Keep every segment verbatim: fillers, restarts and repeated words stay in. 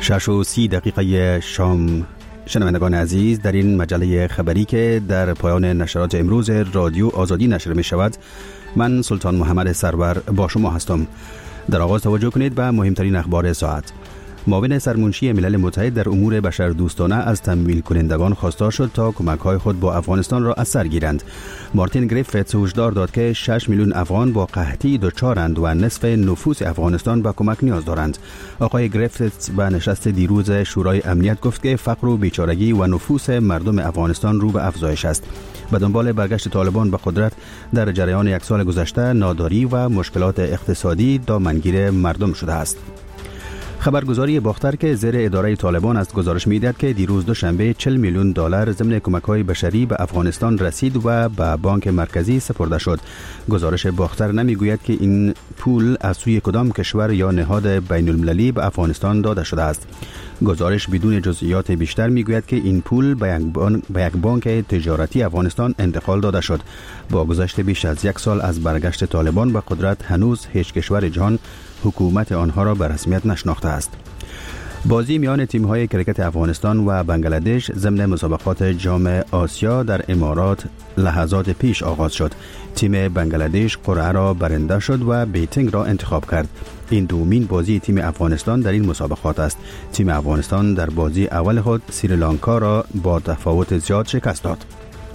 شش و سی دقیقه شام. شنوندگان عزیز، در این مجله خبری که در پایان نشرات امروز رادیو آزادی نشر می شود، من سلطان محمد سرور با شما هستم. در آغاز توجه کنید به مهمترین اخبار ساعت. معاون سرمنشی ملل متحد در امور بشردوستانه از تمویل کنندگان خواستار شد تا کمک‌های خود با افغانستان را از سر گیرند. مارتین گریفتس هشدار داد که شش میلیون افغان با قحطی دچارند و نصف نفوس افغانستان به کمک نیاز دارند. آقای گریفتس به نشست دیروز شورای امنیت گفت که فقر و بیچارگی و نفوس مردم افغانستان رو به افزایش است. به دنبال برگشت طالبان به قدرت در جریان یک سال گذشته، ناداری و مشکلات اقتصادی دامنگیر مردم شده است. خبرگزاری باختر که زیر اداره طالبان است گزارش می‌دهد که دیروز دوشنبه چهل میلیون دلار ضمن کمک‌های بشری به افغانستان رسید و به بانک مرکزی سپرده شد. گزارش باختر نمی‌گوید که این پول از سوی کدام کشور یا نهاد بین‌المللی به افغانستان داده شده است. گزارش بدون جزئیات بیشتر می‌گوید که این پول به یک بانک, به یک بانک تجارتی افغانستان انتقال داده شد. با گذشت بیش از یک سال از برگشت طالبان به قدرت، هنوز هیچ کشور جهان حکومت آنها را به رسمیت نشناخته است. بازی میان تیم‌های کرکت افغانستان و بنگلادش ضمن مسابقات جام آسیا در امارات لحظات پیش آغاز شد. تیم بنگلادش قرعه را برنده شد و بیتینگ را انتخاب کرد. این دومین بازی تیم افغانستان در این مسابقات است. تیم افغانستان در بازی اول خود سریلانکا را با تفاوت زیاد شکست داد.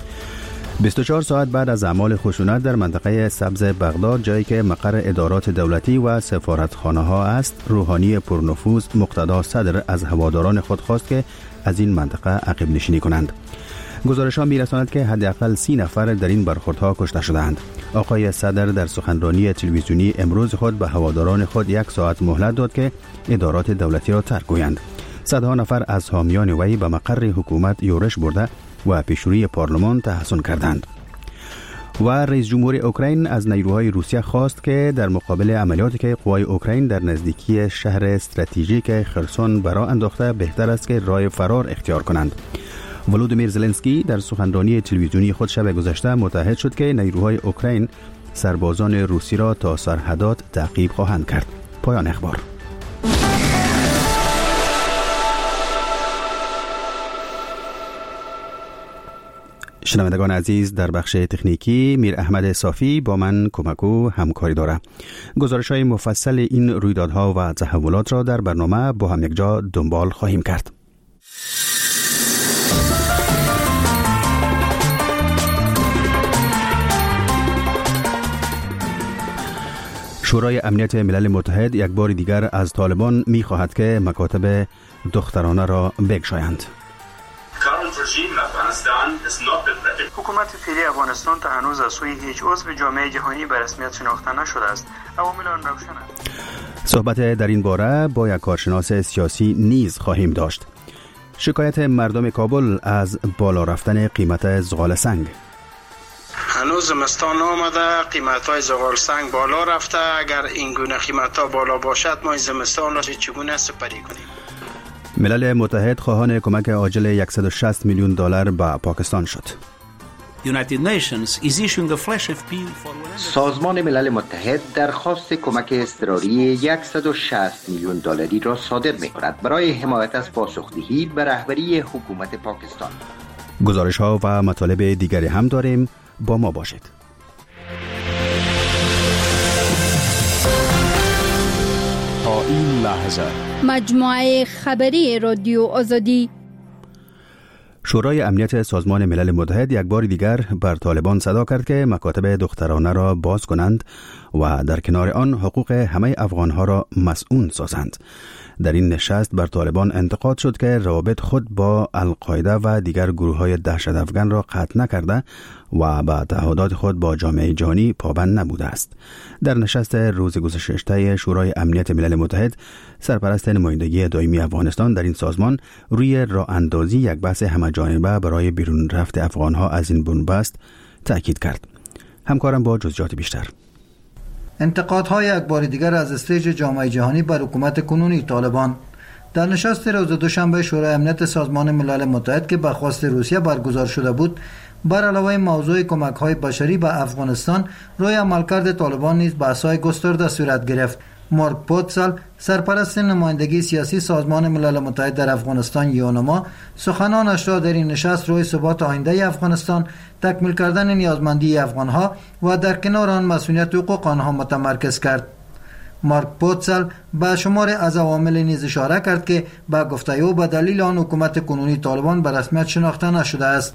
بیست و چهار ساعت بعد از اعمال خشونت در منطقه سبز بغداد، جایی که مقر ادارات دولتی و سفارتخانه ها است، روحانی پرنفوذ مقتدا صدر از هواداران خود خواست که از این منطقه عقب نشینی کنند. گزارش ها می رساند که حداقل سی نفر در این برخوردها کشته شدند. آقای صدر در سخنرانی تلویزیونی امروز خود به هواداران خود یک ساعت مهلت داد که ادارات دولتی را ترک گویند. صدها نفر از حامیان وی به مقر حکومت یورش برده و پیشروی پارلمان تحصن کردند. و رئیس جمهور اوکراین از نیروهای روسیه خواست که در مقابل عملیاتی که قوای اوکراین در نزدیکی شهر استراتژیک خرسون برا انداخته، بهتر است که راه فرار اختیار کنند. ولودیمیر زلنسکی در سخنرانی تلویزیونی خود شب گذشته متعهد شد که نیروهای اوکراین سربازان روسی را تا سرحدات تعقیب خواهند کرد. پایان اخبار. شنوندگان عزیز، در بخش تکنیکی میر احمد صافی با من کمک و همکاری داره. گزارش های مفصل این رویدادها و تحولات را در برنامه با هم یک جا دنبال خواهیم کرد. شورای امنیت ملل متحد یک بار دیگر از طالبان می خواهد که مکاتب دخترانه را بگشایند. حکومت فعلی افغانستان تا هنوز از سوی هیچ عضو جامعه جهانی به رسمیت شناخته نشده است. عوامل آن روشن است. صحبت در این باره با یک کارشناس سیاسی نیز خواهیم داشت. شکایت مردم کابل از بالا رفتن قیمت زغال سنگ. هنوز زمستان آمده، قیمت‌های زغال سنگ بالا رفته. اگر این گونه قیمت‌ها بالا باشد، ما زمستان را چگونه سپری کنیم؟ ملل متحد خواهان کمک عاجل صد و شصت میلیون دلار به پاکستان شد. سازمان ملل متحد درخواست کمک اضطراری صد و شصت میلیون دلاری را صادر می‌کند برای حمایت از پاسخدهی به رهبری حکومت پاکستان. گزارش‌ها و مطالب دیگری هم داریم، با ما باشید. تا این لحظه مجموعه خبری رادیو آزادی. شورای امنیت سازمان ملل متحد یک بار دیگر بر طالبان صدا کرد که مکاتب دخترانه را باز کنند و در کنار آن حقوق همه افغانها را مسئول سازند. در این نشست بر طالبان انتقاد شد که روابط خود با القاعده و دیگر گروه‌های دهشت افغان را قطع نکرده و به تعهدات خود با جامعه جهانی پابند نبوده است. در نشست روز گذشته شورای امنیت ملل متحد، سرپرست نمایندگی دائمی افغانستان در این سازمان روی راه اندازی یک بحث همه‌جانبه برای بیرون رفت افغانها از این بنبست تأکید کرد. همکارم با جزئیات بیشتر. انتقادهای یک بار دیگر از استیج جامعه جهانی بر حکومت کنونی طالبان در نشست روز دوشنبه شورای امنیت سازمان ملل متحد که به خواست روسیه برگزار شده بود، بر علاوه موضوع کمک‌های بشری به افغانستان، روی عملکرد طالبان نیز بحث‌های گسترده صورت گرفت. مارک پوتسل سرپرست نمایندگی سیاسی سازمان ملل متحد در افغانستان یونما سخنانش را در این نشست روی ثبات آینده افغانستان، تکمیل کردن نیازمندی افغانها و در کنار آن مسئولیت حقوق آنها متمرکز کرد. مارک پوتسل به شمار از عوامل نیز اشاره کرد که به گفته او به دلیل آن حکومت کنونی طالبان به رسمیت شناخته نشده است.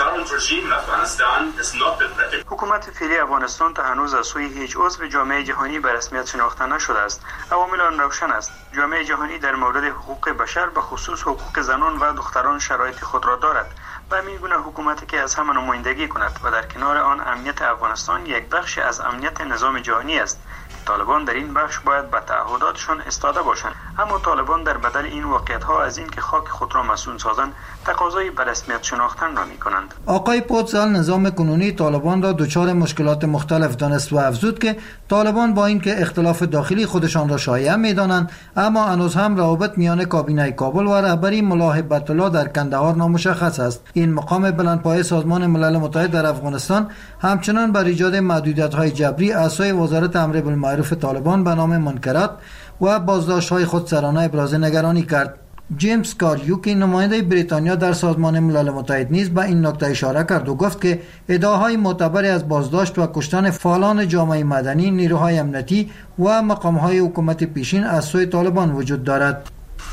حکومت فعلی افغانستان تا هنوز از سوی هیچ عضو جامعه جهانی به رسمیت شناخته نشده است. عوامل آن روشن است. جامعه جهانی در مورد حقوق بشر به خصوص حقوق زنان و دختران شرایط خود را دارد. به همین گونه حکومتی که از همه نمایندگی کند و در کنار آن امنیت افغانستان یک بخش از امنیت نظام جهانی است. طالبان در این بخش باید به تعهداتشان استاده باشند، اما طالبان در بدل این واقعیت‌ها از این که خاک خود را مسئول سازند تقاضای به رسمیت شناختن را می‌کنند. آقای پوتسل نظام کنونی طالبان را دچار مشکلات مختلف دانست و افزود که طالبان با اینکه اختلاف داخلی خودشان را شایع می‌دانند، اما هنوز هم روابط میان کابینه کابل و رهبری ملا هیبت الله در کندهار نامشخص است. این مقام بلندپایه سازمان ملل متحد در افغانستان همچنان بر ایجاد محدودیت‌های جبری از سوی وزارت امر بالمعروف طالبان به نام منکرات و بازداشت‌های خودسرانه ابراز نگرانی کرد. جیمز کاریوکی نماینده بریتانیا در سازمان ملل متحد نیز به این نکته اشاره کرد و گفت که ادعاهای معتبری از بازداشت و کشتن فعالان جامعه مدنی، نیروهای امنیتی و مقام‌های حکومت پیشین از سوی طالبان وجود دارد.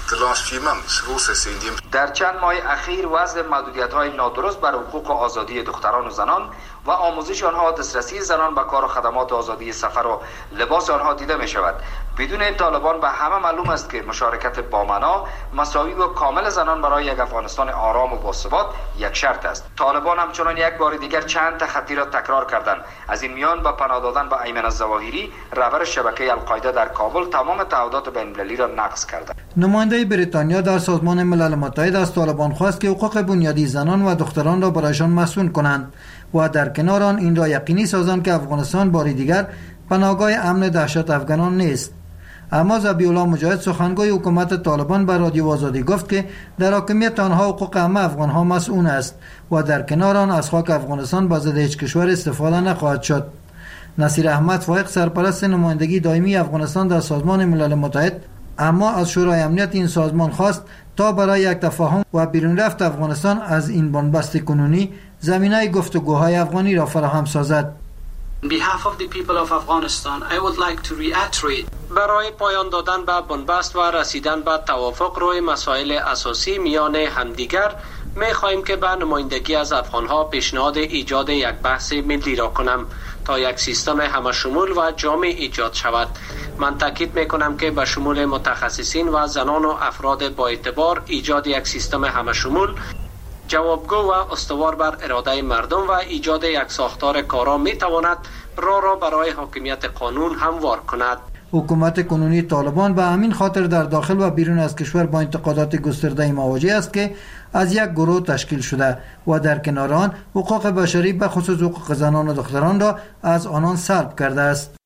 در چند ماه اخیر وضع محدودیت‌های نادرست بر حقوق آزادی دختران و زنان و آموزش آنها، دسترسی زنان به کار و خدمات، آزادی سفر و لباس آنها دیده می شود. بدون طالبان به همه معلوم است که مشارکت بامعنا، مساوی و کامل زنان برای یک افغانستان آرام و باثبات یک شرط است. طالبان همچنان یک بار دیگر چند تخطی را تکرار کردند. از این میان با پناه دادن به ایمن الظواهری، رهبر شبکه القاعده در کابل، تمام تعهدات بین‌المللی را نقض کردند. نماینده بریتانیا در سازمان ملل متحد از طالبان خواست که حقوق بنیادی زنان و دختران را برایشان مسئول کنند و در کنار آن این را یقینی سازند که افغانستان باری دیگر پناهگاه امن دهشت افغانان نیست. اما ذبیح الله مجاهد سخنگوی حکومت طالبان به رادیو آزادی گفت که در حاکمیت آنها حقوق همه افغانها مسئول است و در کنار آن از خاک افغانستان به ضد هیچ کشور استفاده نخواهد شد. نصیر احمد فائق سرپرست نمایندگی دائمی افغانستان در سازمان ملل متحد اما از شورای امنیت این سازمان خواست تا برای یک تفاهم و بیرون رفت افغانستان از این بنبست کنونی زمینه گفتگوهای افغانی را فراهم سازد. On behalf of the people of Afghanistan, I would like to reiterate برای پایان دادن به بنبست و رسیدن به توافق روی مسائل اساسی میان همدیگر می خواهیم که به نمایندگی از افغانها پیشنهاد ایجاد یک بحث ملی را کنم تا یک سیستم همشمول و جامع ایجاد شود. من تاکید می کنم که به شمول متخصصین و زنان و افراد با اعتبار ایجاد یک سیستم همشمول جوابگو و استوار بر اراده مردم و ایجاد یک ساختار کارا می تواند راه را برای حاکمیت قانون هموار کند. حکومت کنونی طالبان به همین خاطر در داخل و بیرون از کشور با انتقادات گسترده مواجه است که از یک گروه تشکیل شده و در کنار آن حقوق بشری به خصوص حقوق زنان و دختران را از آنان سلب کرده است.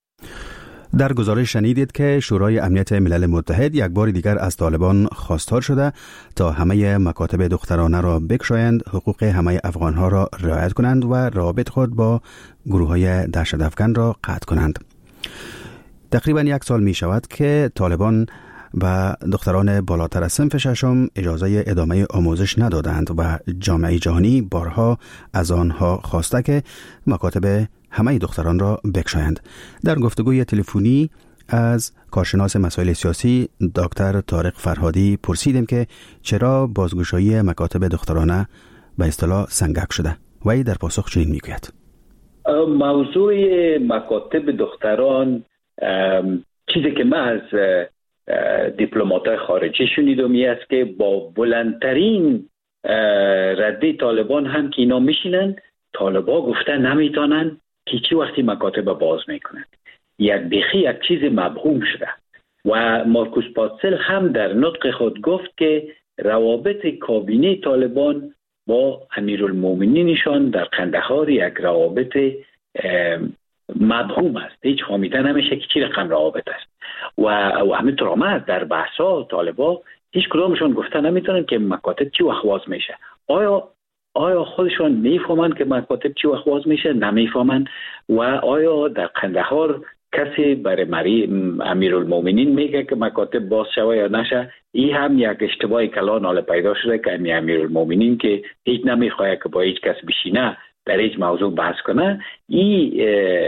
در گزارش شنیدید که شورای امنیت ملل متحد یک بار دیگر از طالبان خواستار شده تا همه مکاتب دخترانه را بکشایند، حقوق همه افغانها را رعایت کنند و روابط خود با گروه‌های دهشت افکن را قطع کنند. تقریبا یک سال می شود که طالبان و دختران بالاتر از صنف ششم اجازه ادامه آموزش ندادند و جامعه جهانی بارها از آنها خواسته که مکاتب همه دختران را بکشایند. در گفتگوی تلفنی از کارشناس مسائل سیاسی دکتر طارق فرهادی پرسیدیم که چرا بازگشایی مکاتب دخترانه به اصطلاح سنگک شده. وی در پاسخ چنین میگوید: موضوع مکاتب دختران چیزی که من از دیپلمات‌های خارجی شنیدم این است که با بلندترین رده طالبان هم که اینا میشینن، طالبان گفته نمیتونن که چی وقتی مکاتب باز میکنن. یک بیخی یک چیز مبهوم شده و مارکوس پاتسل هم در نطق خود گفت که روابط کابینه طالبان با امیرالمومنینشان در قندهار یک روابط مبهوم است، هیچ فهمیده نمیشه که چی رقم روابط است و و همینطور آمد در بحثا طالبا هیچ کدامشون گفته نمیتونن که مکاتب چی وقت باز میشه. آیا آیا خودشون میفهمن که مکاتب چی وقت باز میشه؟ نمیفهمن. و آیا در قندهار کسی برای امیرالمومنین میگه که مکاتب باز شوه یا نشه. این هم یک اشتباه کلان حال پیدا شده که امیرالمومنین که هیچ نمیخواه که با هیچ کس بشینه در هیچ موضوع بحث کنه، این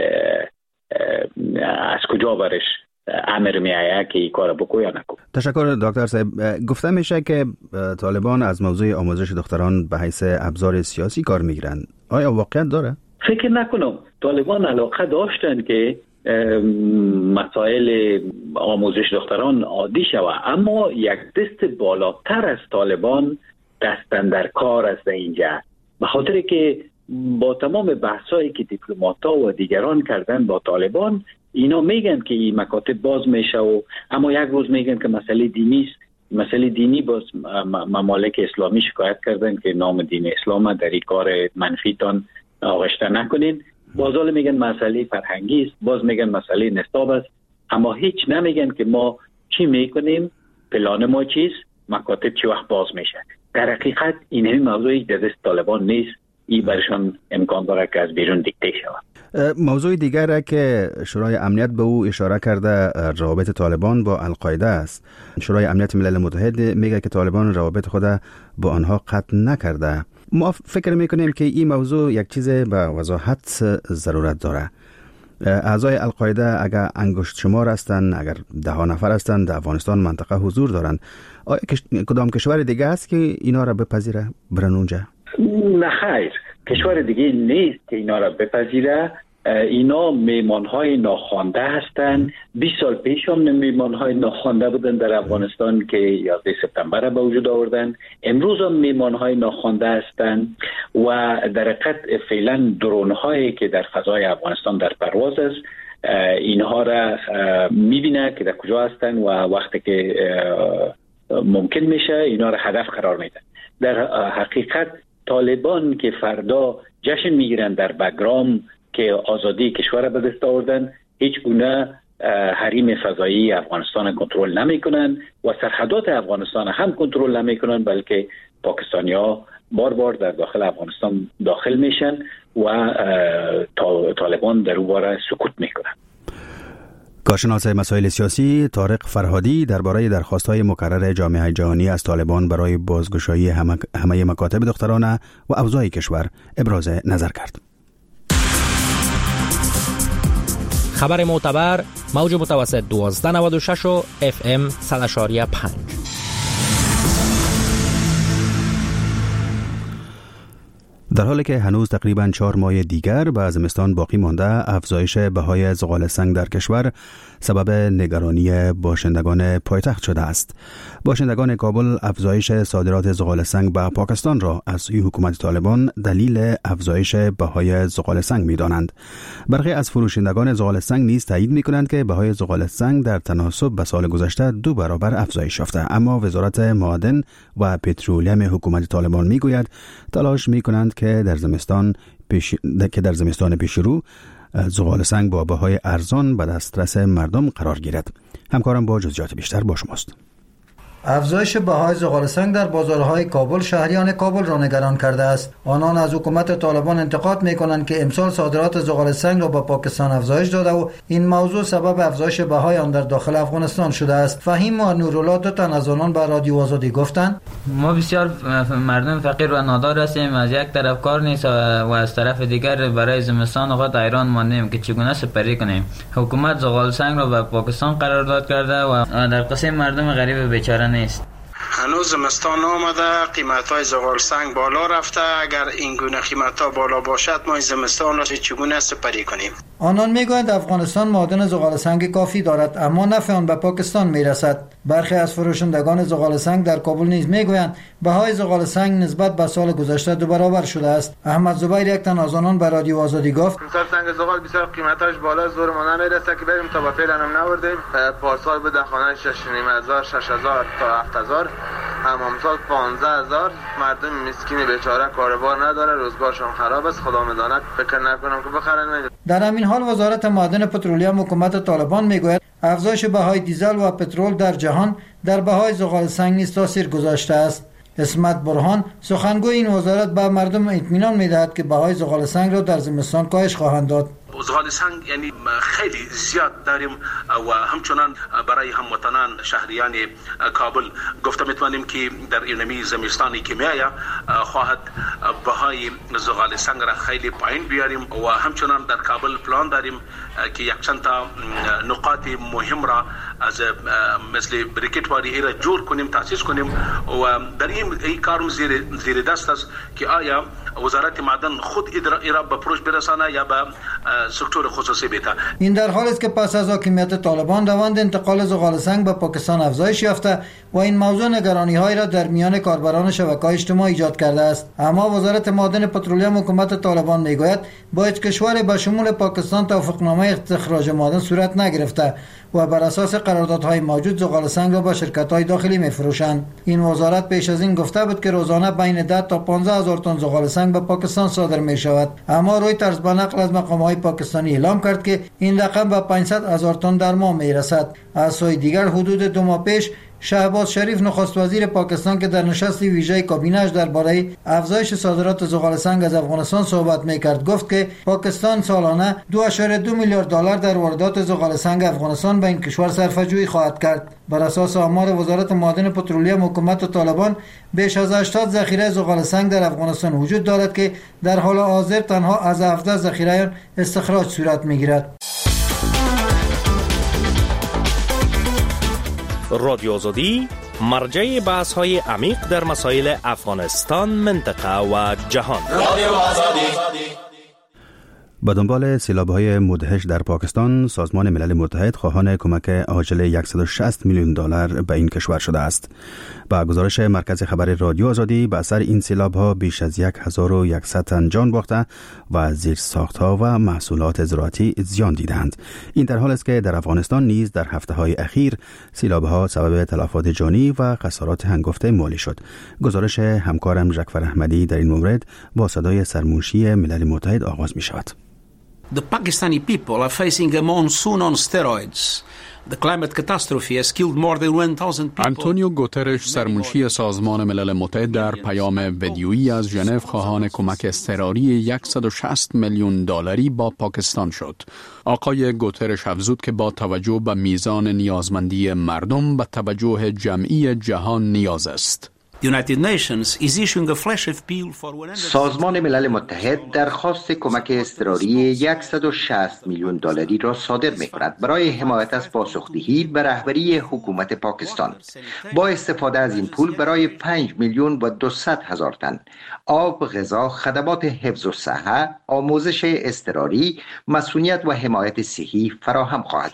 از کجا برش امر می آید که این کار بکو یا نکو. تشکر دکتر صاحب. گفته میشه که طالبان از موضوع آموزش دختران به حیث ابزار سیاسی کار میگیرن. آیا واقعیت داره؟ فکر نکنم. طالبان علاقه داشتن که مسائل آموزش دختران عادی شود، اما یک دست بالاتر از طالبان دستن در کار است اینجا، به خاطر که با تمام بحثایی که دیپلمات‌ها و دیگران کردن با طالبان، اینا میگن که این مکاتب باز میشه و اما یک روز میگن که مسئله دینی است. مسئله دینی باز ممالک اسلامی شکایت کردن که نام دین اسلام در این کار منفیتان آغشته نکنین. باز حالا میگن مسئله فرهنگی است، باز میگن مسئله نصاب است، اما هیچ نمیگن که ما چی میکنیم، پلان ما چیست، مکاتب چی وقت باز میشه. در حقیقت این همین موضوعی در دست طالبان نیست، این برشان امکان داره که از بیرون دیکته شود. موضوع دیگر که شورای امنیت به او اشاره کرده روابط طالبان با القاعده است. شورای امنیت ملل متحد میگه که طالبان روابط خود با آنها قطع نکرده. ما فکر میکنیم که این موضوع یک چیز به وضاحت ضرورت داره. اعضای القاعده اگر انگشت شمار هستند، اگر ده ها نفر هستند، در افغانستان منطقه حضور دارند، آیا کدام کشور دیگه است که اینا را بپذیره برن اونجا؟ نه خیر، کشور دیگه نیست که اینا را بپذیره. اینا میمانهای ناخوانده هستند. بیست سال پیش هم میمانهای ناخوانده بودن در افغانستان که یازده سپتامبر به وجود آوردن. امروز هم میمانهای ناخوانده هستند و در حقیقت فعلا درونهایی که در فضای افغانستان در پرواز است، اینها را میبینه که در کجا هستند و وقتی که ممکن میشه اینا را هدف قرار میدن. در حقیقت طالبان که فردا جشن میگیرن در بگرام که آزادی کشور به دست آوردن، هیچ گونه حریم فضایی افغانستان کنترل نمیکنن و سرحدات افغانستان هم کنترل نمیکنن، بلکه پاکستانی‌ها بار بار در داخل افغانستان داخل میشن و طالبان در اون باره سکوت میکنن. کارشناس مسائل سیاسی طارق فرهادی درباره درخواست‌های مکرر جامعه جهانی از طالبان برای بازگشایی همه, همه مکاتب دختران و اوضاع کشور ابراز نظر کرد. خبر معتبر، موج متوسط دوازده نود و شش و اف ام صد و شش و پنج. در حالی که هنوز تقریباً چهار ماه دیگر به زمستان باقی مانده، افزایش بهای زغال سنگ در کشور سبب نگرانی باشندگان پایتخت شده است. باشندگان کابل افزایش صادرات زغال سنگ به پاکستان را از سوی حکومت طالبان دلیل افزایش بهای زغال سنگ می‌دانند. برخی از فروشندگان زغال سنگ نیز تایید می‌کنند که بهای زغال سنگ در تناسب به سال گذشته دو برابر افزایش یافته، اما وزارت معادن و پترولیم حکومت طالبان می‌گوید تلاش می‌کنند که در زمستان پیش که در زمستان پیش رو زغال سنگ با بهای ارزان به دسترس مردم قرار گیرد. همکارم با جزئیات بیشتر با شماست. افزایش بهای زغال سنگ در بازارهای کابل شهریان کابل را نگران کرده است. آنان از حکومت طالبان انتقاد می‌کنند که امسال صادرات زغال سنگ را به پاکستان افزایش داده و این موضوع سبب افزایش بهای آن در داخل افغانستان شده است. فهیم و نورالله دو تن از آنان به رادیو آزادی گفتند ما بسیار مردم فقیر و نادار هستیم، از یک طرف کار نیست و از طرف دیگر برای زمستان خود حیران ماندیم که چگونه سپری کنیم. حکومت زغال سنگ را به پاکستان قرارداد کرده و در قسم مردم غریب بیچاره نیست. هنوز زمستان آمده، قیمت های زغال سنگ بالا رفته. اگر این گونه قیمت ها بالا باشد ما زمستان را چگونه سپری کنیم؟ آنان میگویند افغانستان معادن زغال سنگ کافی دارد اما نفع آن به پاکستان میرسد. برخی از فروشندگان زغال سنگ در کابل نیز میگویند بهای زغال سنگ نسبت به سال گذشته دو برابر شده است. احمد زبیر یک تن از آنان به رادیو آزادی گفت امسال سنگ زغال بسیار قیمتاش بالا، زور ما نمیرسه که بریم تا با فعلا هم نوردیم. پارسال بود خانه شش و نیم هزار شش هزار تا هفت هزار، اما امسال پانزده هزار. مردم مسکین بیچاره کاروبار نداره، روزگارشون خراب است. خدا میداند، فکر نکنم که بخرن. در همین حال وزارت معادن پترولیم حکومت طالبان میگوید افزایش بهای دیزل و پترول در جهان در بهای زغال سنگ نیز تاثیر گذاشته است. اسمت برهان سخنگوی این وزارت به مردم اطمینان میدهد که بهای زغال سنگ را در زمستان کاهش خواهند داد. زغال سنگ یعنی خیلی زیاد داریم و همچنان برای هموطنان شهریان کابل گفته میتونیم که در اینمی زمستان کیمیایی خواهد بهای زغال سنگ را خیلی پایین بیاریم و همچنان در کابل پلان داریم که یک چند تا نقاط مهم را از مثل بریکت واری ایرا جور کنیم، تاسیس کنیم و در این ای کارم زیر زیر دست است که آیا وزارت معدن خود ایرا به پروژه برسانه یا به سکتور خصوصی بیته. این در حالی است که پس از حاکمیت طالبان روند انتقال زغال سنگ به پاکستان افزایش یافته و این موضوع نگرانی‌هایی را در میان کاربران شبکه‌های اجتماعی ایجاد کرده است. اما وزارت معدن پترولیوم حکومت طالبان میگوید با هیچ کشور به شمول پاکستان توافقنامه استخراج معدن صورت نگرفته و بر اساس قراردادهای موجود زغال سنگ را به شرکت‌های داخلی می‌فروشند. این وزارت پیش از این گفته بود که روزانه بین ده تا پانزده هزار تن زغال سنگ به پاکستان صادر می‌شود. اما رویترز به نقل از مقام‌های پاکستانی اعلام کرد که این رقم به پانصد هزار تن در ماه می‌رسد. از سوی دیگر حدود دو ماه پیش شهباز شریف نخست وزیر پاکستان که در نشست ویژه کابینه‌اش درباره افزایش صادرات زغال سنگ از افغانستان صحبت می‌کرد گفت که پاکستان سالانه دو ممیز دو میلیارد دلار در واردات زغال سنگ افغانستان به این کشور صرفه‌جویی خواهد کرد. بر اساس آمار وزارت معدن پترولیوم حکومت طالبان بیش از هشتاد ذخیره زغال سنگ در افغانستان وجود دارد که در حال حاضر تنها از هفده ذخیره استخراج صورت می‌گیرد. رادیو آزادی مرجع بحث های عمیق در مسائل افغانستان، منطقه و جهان. رادیو آزادی. به دنبال سیلاب‌های مدهش در پاکستان، سازمان ملل متحد خواهان کمک عاجل صد و شصت میلیون دلار به این کشور شده است. با گزارش مرکز خبر رادیو آزادی، به اثر این سیلاب‌ها بیش از هزار و صد تن جان باخته و زیرساخت‌ها و محصولات زراعتی زیان دیدند. این در حالی است که در افغانستان نیز در هفته‌های اخیر سیلاب‌ها سبب تلفات جانی و خسارات هنگفته مالی شد. گزارش همکارم جعفر احمدی در این مورد با صدای سرمنشی ملل متحد آغاز می‌شود. The Pakistani people are facing a monsoon on steroids. The climate catastrophe has killed more than one thousand people. آنتونیو گوترش سرمنشی سازمان ملل متحد در پیام ویدیویی از ژنو خواهان کمک اضطراری صد و شصت میلیون دلاری با پاکستان شد. آقای گوترش افزود که با توجه به میزان نیازمندی مردم به توجه جمعی جهان نیاز است. سازمان ملل متحد درخواست کمک اضطراری صد و شصت میلیون دلاری را صادر می‌کند برای حمایت از پاسخدهی به رهبری حکومت پاکستان با استفاده از این پول برای پنج میلیون و دویست هزار تن آب، غذا، خدمات حفظ الصحه، آموزش اضطراری، مسئولیت و حمایت صحی فراهم خواهد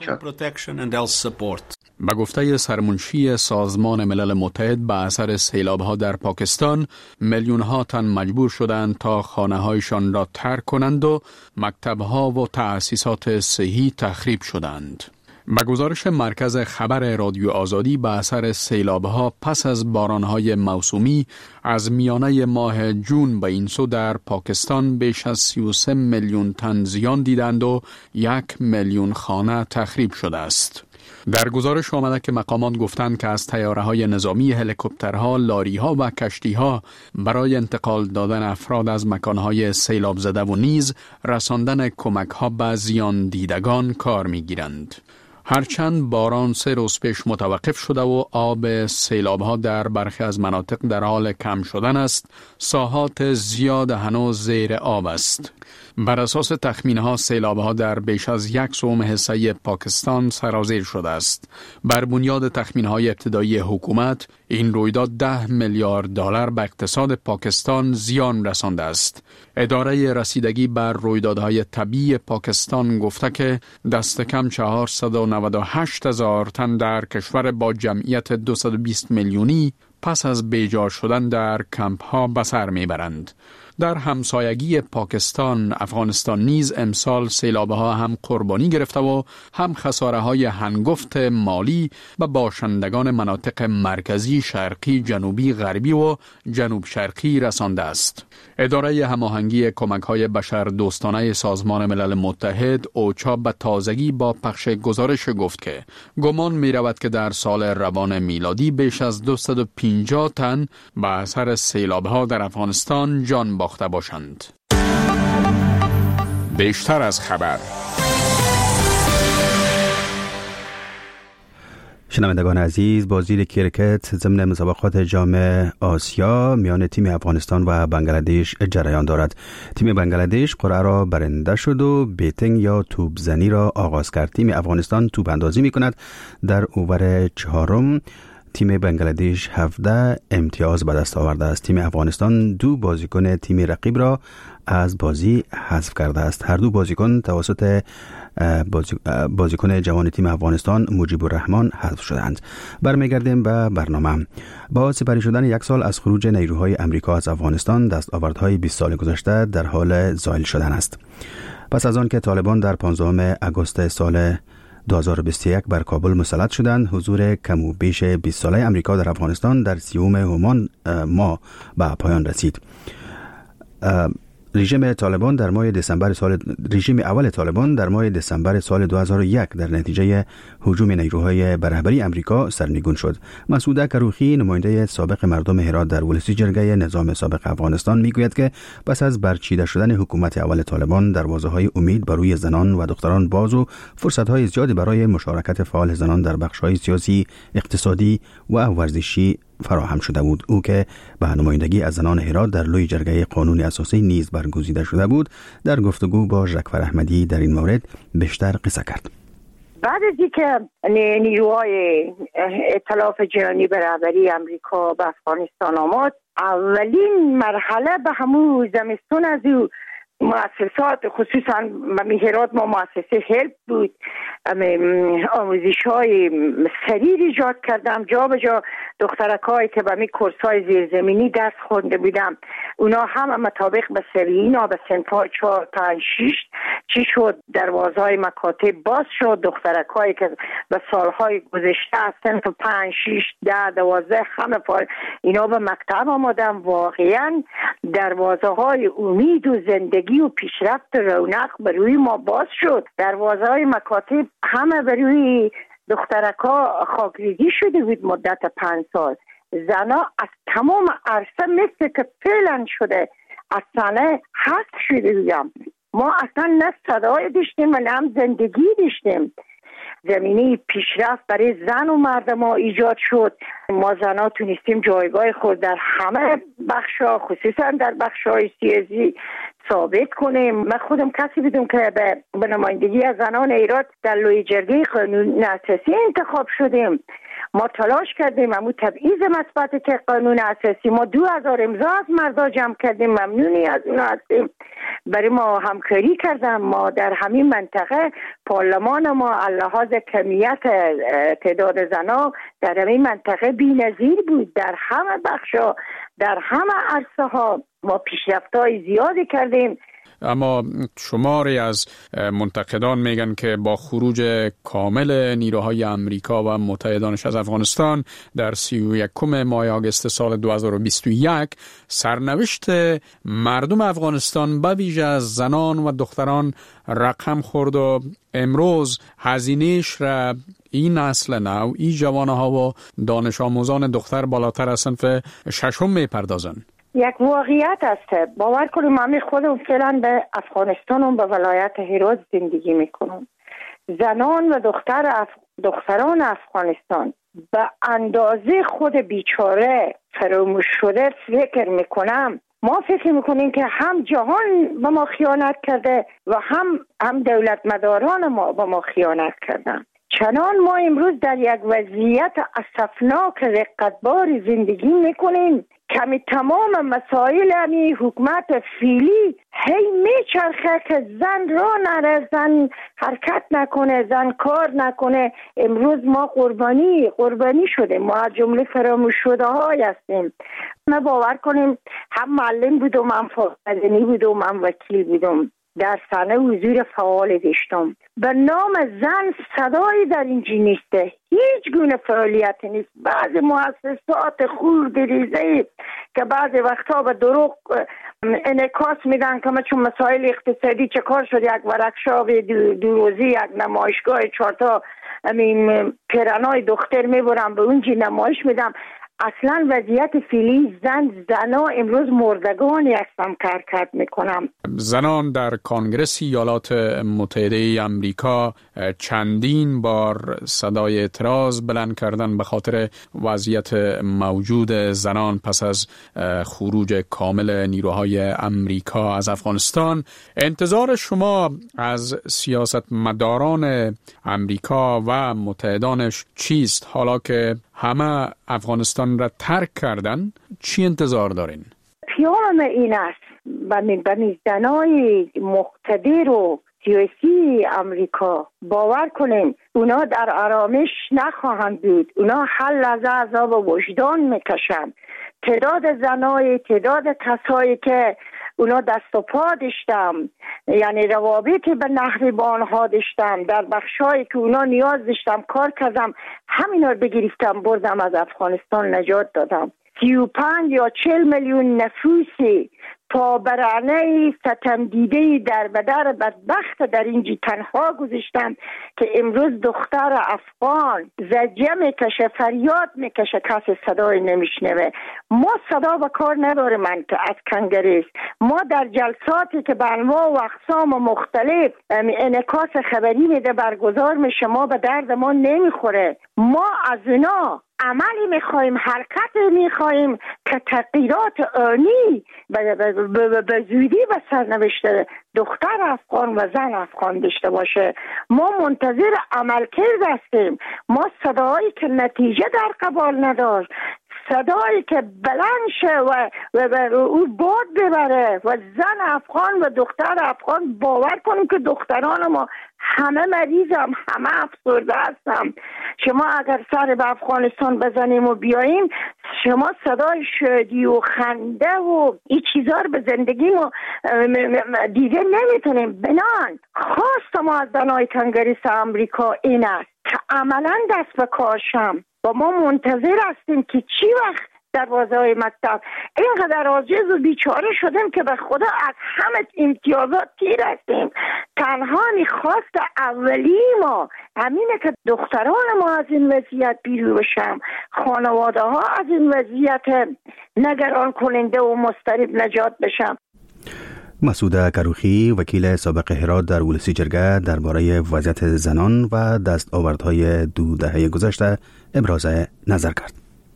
شد. به گفته سرمنشی سازمان ملل متحد، به اثر سیلاب‌ها در پاکستان میلیون‌ها تن مجبور شدند تا خانه‌هایشان را ترک کنند و مکتب‌ها و تأسیسات صحی تخریب شدند. به گزارش مرکز خبر رادیو آزادی، به اثر سیلاب‌ها پس از باران‌های موسومی از میانه ماه جون به این سو در پاکستان بیش از سی و سه میلیون تن زیان دیدند و یک میلیون خانه تخریب شده است. در گزارش آمده که مقامات گفتند که از طیاره‌های نظامی، هلیکوپترها، لاری‌ها و کشتی‌ها برای انتقال دادن افراد از مکان‌های سیلاب زده و نیز رساندن کمک‌ها به زیان دیدگان کار می‌گیرند. هرچند باران سه روز پیش متوقف شده و آب سیلاب‌ها در برخی از مناطق در حال کم شدن است، ساحات زیاد هنوز زیر آب است. بر اساس تخمین‌ها سیلاب‌ها در بیش از یک سوم حصه پاکستان سرازیر شده است. بر بنیاد تخمین‌های ابتدایی حکومت، این رویداد ده میلیارد دلار به اقتصاد پاکستان زیان رسانده است. اداره رسیدگی بر رویدادهای طبیعی پاکستان گفته که دست کم چهارصد و نود و هشت هزار تن در کشور با جمعیت دویست و بیست میلیونی پس از بیجار شدن در کمپ‌ها به سر میبرند. در همسایگی پاکستان، افغانستان نیز امسال سیلاب‌ها هم قربانی گرفته و هم خساره‌های هنگفت مالی به باشندگان مناطق مرکزی، شرقی، جنوبی، غربی و جنوب شرقی رسانده است. اداره هماهنگی کمک‌های بشردوستانه سازمان ملل متحد اوچا به تازگی با پخش گزارش گفت که گمان می‌رود که در سال روان میلادی بیش از دویست و پنجاه تن به اثر سیلاب‌ها در افغانستان جان باخته باشند. بیشتر از خبر. شنوندگان عزیز، بازی کریکت ضمن مسابقات جام آسیا میان تیم افغانستان و بنگلادش جریان دارد. تیم بنگلادش قرعه را برنده شد و بیتینگ یا توپ زنی را آغاز کرد. تیم افغانستان توپ اندازی می کند. در اوور چهارم تیم بنگلادش هفده امتیاز به دست آورده است. تیم افغانستان دو بازیکن تیم رقیب را از بازی حذف کرده است. هر دو بازیکن توسط بازیکن جوان تیم افغانستان مجیب الرحمن حذف شدند. برمیگردیم به برنامه. با سپری شدن یک سال از خروج نیروهای امریکا از افغانستان، دستاوردهای بیست سال گذشته در حال زائل شدن است. پس از آن که طالبان در پانزدهم آگوست سال دو هزار و بیست و یک بر کابل مسلط شدند، حضور کم و بیش بیست ساله امریکا در افغانستان در سیوم همان ماه به پایان رسید. رژیم طالبان در ماه دسامبر سال رژیم اول طالبان در ماه دسامبر سال دو هزار و یک در نتیجه هجوم نیروهای به رهبری امریکا سرنگون شد. مسعود کروخی، نماینده سابق مردم هرات در ولسی جرگه نظام سابق افغانستان، میگوید که پس از برچیده شدن حکومت اول طالبان، دروازه‌های امید برای زنان و دختران باز و فرصت‌های زیادی برای مشارکت فعال زنان در بخش‌های سیاسی، اقتصادی و ورزشی فراهم شده بود. او که به نمایندگی از زنان هرات در لوی جرگه قانون اساسی نیز برگزیده شده بود، در گفتگو با ژکفر احمدی در این مورد بیشتر قصه کرد. بعد از اینکه نیروهای ائتلاف جهانی به رهبری امریکا به افغانستان آمد، اولین مرحله به همون زمستون از او مؤسسات، خصوصا هرات ما مؤسسه هلپ بود، آموزش های سریع ایجاد کردم. جا به جا دخترکایی که به می کورس های زیرزمینی درس خونده بودم، اونا هم مطابق به سریعینا به سنفای چهار پنج شیش چی شد، دروازه های مکاتب باز شد. دخترکایی که به سالهای گذشته از سنف پنج شیش ده دوازده همه پار اینا به مکتب آمدن. واقعا دروازه های امید و زندگی و پیشرفت و رونق بروی ما باز شد. دروازه های مکاتب همه بروی دخترکا خاکریزی شده بود مدت پنج سال. زنا از تمام عرصه مثل که فعلا شده از سنه حق شده بودم. ما اصلا نه صدای داشتیم و نه زندگی داشتیم. زمینی پیشرفت برای زن و مرد ما ایجاد شد. ما زنها تونستیم جایگاه خود در همه بخشا، خصوصا در بخشای سیاسی ثابت کنیم. من خودم کسی بودم که به نمایندگی از زنان ایران در لوی جرگه قانون اساسی انتخاب شدیم. ما تلاش کردیم همون تبعیض مثبت که قانون اساسی ما دو هزار امضا از مردا جمع کردیم، ممنونی از اون هستیم. برای ما همکاری کردن. ما در همین منطقه پارلمان ما لحاظ کمیت تعداد زنا در همین منطقه بی‌نظیر بود. در همه بخشا، در همه عرصه ها ما پیشرفت‌های زیادی کردیم. اما شماری از منتقدان میگن که با خروج کامل نیروهای امریکا و متحدانش از افغانستان در سی و یکم ماه آگوست سال دو هزار و بیست و یک، سرنوشت مردم افغانستان به ویژه از زنان و دختران رقم خورد و امروز هزینه‌اش را این نسل نو، این جوانها و دانش آموزان دختر بالاتر از صنف ششم میپردازند. یک واقعیت است. باور کنیم من خودم فعلا به افغانستان و به ولایت هرات زندگی میکنم. زنان و دختر اف... دختران افغانستان به اندازه خود بیچاره فراموش شده فکر میکنم. ما فکر میکنیم که هم جهان به ما خیانت کرده و هم هم دولت مداران ما به ما خیانت کردن. چنان ما امروز در یک وضعیت اسفناک رقتبار زندگی میکنیم که تمام مسائل همی حکومت فیلی هی میچرخه که زن را نره، زن حرکت نکنه، زن کار نکنه. امروز ما قربانی قربانی شده، ما از جمله فراموش شده های هستیم. ما باور کنیم هم معلم بودم، هم فاقدنی بودم، هم وکیل بودم، در صحنه حضور فعال داشتم. به نام زن صدایی در اینجا نیسته، هیچ گونه فعالیت نیست. بعض مؤسسات خورد ریزه که بعض وقتا به دروغ انعکاس میدن که ما چون مسائل اقتصادی چه کار شد، یک ورکشاپ دو, دو روزی، یک نمایشگاه چهارتا امین پیرانای دختر میبرم به اونجا نمایش میدم. اصلا وضعیت فعلی زن زنا امروز مردگانی هستم کار میکنم. زنان در کنگره ایالات متحده آمریکا چندین بار صدای اعتراض بلند کردن به خاطر وضعیت موجود زنان پس از خروج کامل نیروهای آمریکا از افغانستان. انتظار شما از سیاستمداران آمریکا و متحدانش چیست؟ حالا که همه افغانستان را ترک کردن، چی انتظار دارین؟ پیام این است به زنای مقتدر و سیاسی آمریکا باور کنین اونا در آرامش نخواهند بود. اونا هر لحظه عذاب وجدان میکشند. تعداد زنای تعداد کسایی که اونا دست و پا داشتم، یعنی روابطی به نحوی با آنها داشتم، در بخشایی که اونا نیاز داشتم کار کردم، همینا رو بگرفتم بردم از افغانستان نجات دادم. سی و پنج یا چل میلیون نفوسی پابرانه ستم دیده در بدر بدبخت در اینجا تنها گذاشتم که امروز دختر افغان زجه میکشه، فریاد میکشه، کسی صدای نمیشنوه. ما صدا و کار نداره من که از کنگره است. ما در جلساتی که به انواع و اقسام و مختلف انعکاس خبری میده برگزار میشه، ما به درد ما نمیخوره. ما از اینا عملی میخوایم، حرکت میخوایم که تغییرات آنی به زودی به سرنوشت دختر افغان و زن افغان داشته باشه. ما منتظر عملکرد هستیم. ما صدایی که نتیجه در قبال نداشت، صدایی که بلند شه و, و, و او باد ببره و زن افغان و دختر افغان باور کنیم که دختران ما همه مریضم، همه افسرده هستم. شما اگر سر به افغانستان بزنیم و بیاییم، شما صدای شادی و خنده و این چیزا رو به زندگی ما دیگه نمیتونیم. بنان خواست ما از زنای کنگره آمریکا این است که عملا دست به کارشم و ما منتظر هستیم که چی وقت دروازه های مکتب. اینقدر عاجز و بیچاره شدیم که به خدا از همه امتیازات تیر هستیم. تنها خواست اولی ما همینه که دختران ما از این وضعیت بیرون بشن، خانواده ها از این وضعیت نگران کننده و مضطرب نجات بشن. مسعود کروخی، وکیل سابق هرات در ولسی جرگه، درباره وضعیت زنان و دستاوردهای دو دهه گذشته ابراز نظر کرد.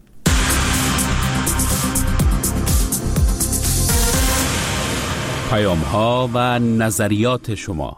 پیام‌ها و نظریات شما.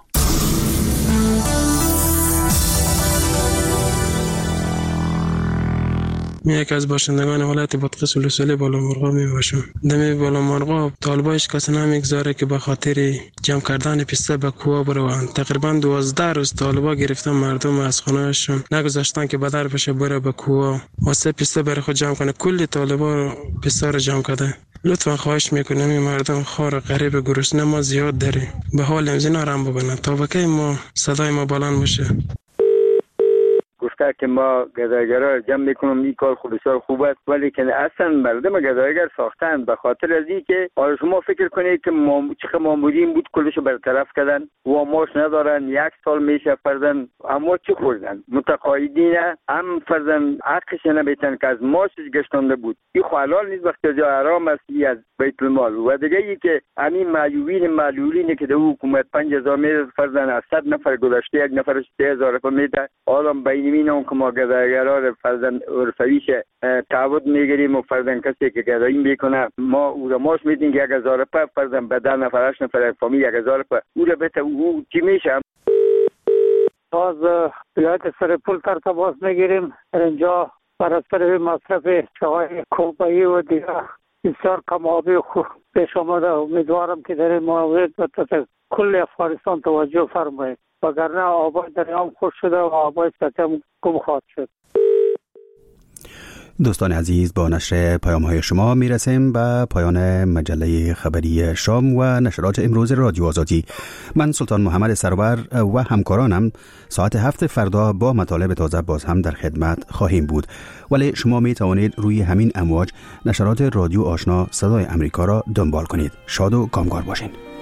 من یک از باشندگان ولایت بادغیس ولسوالی بالامرغاب می باشم. دم بالامرغاب طالبایش کسی نمیگذاره که به خاطر جمع کردن پیسته به کوه بروند. تقریبا دوازده روز طالبا گرفتن مردم از خانه‌شون، نگذاشتن که بدر بشه بره به کوه واسه پیسته بره خود جمع کنه. کلی طالبا پیسته رو جمع کرده. لطفا خواهش میکنم این مردم خار غریب گرسنه ما زیاد داره، به حال امزینا رم ببینن تا وکی ما صدای ما بلند باشه. گفته که ما گدایگرها جمع میکنم، این کار خود بسیار خوب است، ولی که اصلا مردم گدایگر ساختن به خاطر از این که حالا شما فکر کنید که ما چه مامورین بود کلشو برطرف کردن و ماش ندارن، یک سال میشه فرزن اما چی خوردن متقاعدین هم فرزن حقش نمیتن که از ماشش گشتنده بود. این خو حلال نیست وقتی جا حرام است از بیت المال. و دیگه ای که همین معیوبین معلولین که در حکومت پنج هزار میده فرزن از صد نفر گذشته یک نفرش سه هزار میده، حالا بین این که ما گدایگرها رو فرزن عرفویش تعهد میگیریم و فرزن کسی که گدایی میکنه ما او را ماش میدیم که یک هزار پا فرزن به ده نفر هشت نفر فامیل یک هزار پا او را بته او چی میشه. از ولایت سرپل ترتباس میگیریم. اینجا بر اثر مصرف چای کوبایی و دیگه بسیار کمابی خوب پیش آمده. امیدوارم که در این مورد کل افغانستان توجه فرمایید، وگرنه آبای دریام خوش شده و آبای سطح هم گم خواهد شد. دوستان عزیز، با نشر پیام های شما می رسیم به پایان مجله خبری شام و نشرات امروز رادیو آزادی. من سلطان محمد سرور و همکارانم ساعت هفت فردا با مطالب تازه باز هم در خدمت خواهیم بود، ولی شما می توانید روی همین امواج نشرات رادیو آشنا صدای امریکا را دنبال کنید. شاد و کامگار باشین.